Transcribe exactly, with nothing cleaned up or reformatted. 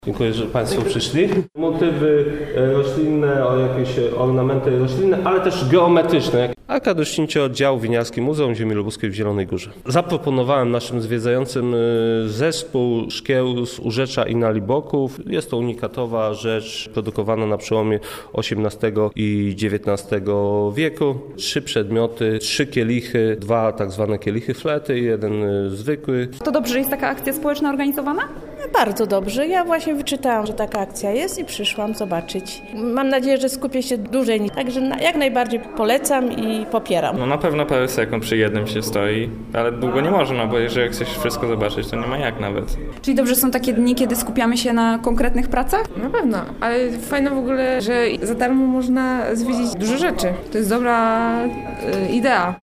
Dziękuję, że Państwo przyszli. Motywy roślinne, jakieś ornamenty roślinne, ale też geometryczne. Arkadiusz Dościńczy, oddział winiarski Muzeum Ziemi Lubuskiej w Zielonej Górze. Zaproponowałem naszym zwiedzającym zespół szkieł z Urzecza i Naliboków. Jest to unikatowa rzecz produkowana na przełomie osiemnastego i dziewiętnastego wieku. Trzy przedmioty, trzy kielichy, dwa tak zwane kielichy flety i jeden zwykły. To dobrze, że jest taka akcja społeczna organizowana? Bardzo dobrze. Ja właśnie wyczytałam, że taka akcja jest i przyszłam zobaczyć. Mam nadzieję, że skupię się dłużej, także jak najbardziej polecam i popieram. No na pewno parę sekund przy jednym się stoi, ale długo nie można, bo jeżeli chcesz wszystko zobaczyć, to nie ma jak nawet. Czyli dobrze są takie dni, kiedy skupiamy się na konkretnych pracach? Na pewno, ale fajne w ogóle, że za darmo można zwiedzić dużo rzeczy. To jest dobra y, idea.